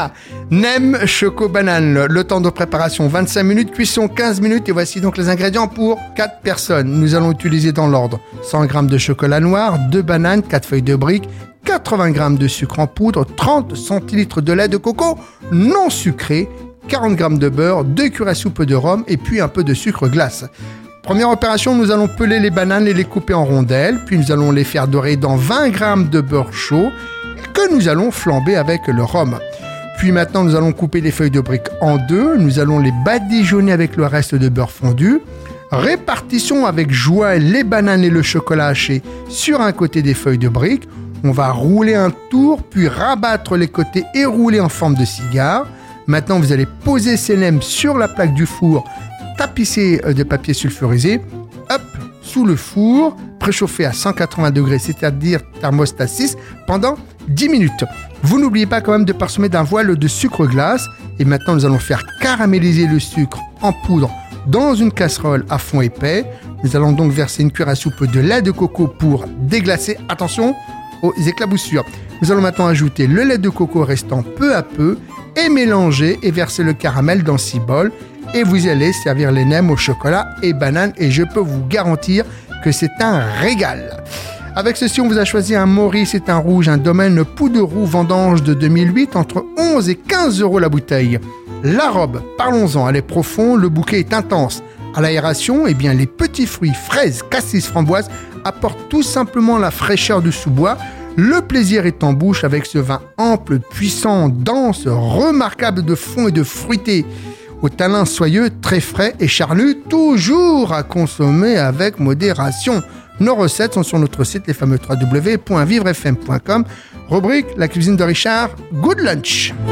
Nem, choco, banane. Le temps de préparation 25 minutes, cuisson 15 minutes. Et voici donc les ingrédients pour 4 personnes. Nous allons utiliser dans l'ordre 100 g de chocolat noir, 2 bananes, 4 feuilles de briques, 80 g de sucre en poudre, 30 centilitres de lait de coco non sucré, 40 g de beurre, 2 cuillères à soupe de rhum et puis un peu de sucre glace. Première opération, nous allons peler les bananes et les couper en rondelles, puis nous allons les faire dorer dans 20 g de beurre chaud que nous allons flamber avec le rhum. Puis maintenant, nous allons couper les feuilles de briques en deux, nous allons les badigeonner avec le reste de beurre fondu. Répartissons avec joie les bananes et le chocolat haché sur un côté des feuilles de briques. On va rouler un tour, puis rabattre les côtés et rouler en forme de cigare. Maintenant, vous allez poser ces nems sur la plaque du four, tapisser de papier sulfurisé, hop, sous le four, préchauffé à 180 degrés, c'est-à-dire thermostat 6, pendant 10 minutes. Vous n'oubliez pas quand même de parsemer d'un voile de sucre glace. Et maintenant, nous allons faire caraméliser le sucre en poudre dans une casserole à fond épais. Nous allons donc verser une cuillère à soupe de lait de coco pour déglacer. Attention aux éclaboussures. Nous allons maintenant ajouter le lait de coco restant peu à peu et mélanger et verser le caramel dans 6 bols. Et vous allez servir les nems au chocolat et bananes et je peux vous garantir que c'est un régal. Avec ceci, on vous a choisi un Maurice, c'est un rouge, un domaine poudre roux vendange de 2008, entre 11 et 15 € la bouteille. La robe, parlons-en, elle est profonde, le bouquet est intense. À l'aération, eh bien, les petits fruits, fraises, cassis, framboises apportent tout simplement la fraîcheur du sous-bois. Le plaisir est en bouche avec ce vin ample, puissant, dense, remarquable de fond et de fruité. Au talin soyeux, très frais et charnu, toujours à consommer avec modération. Nos recettes sont sur notre site, les fameux www.vivrefm.com. Rubrique La cuisine de Richard, good lunch.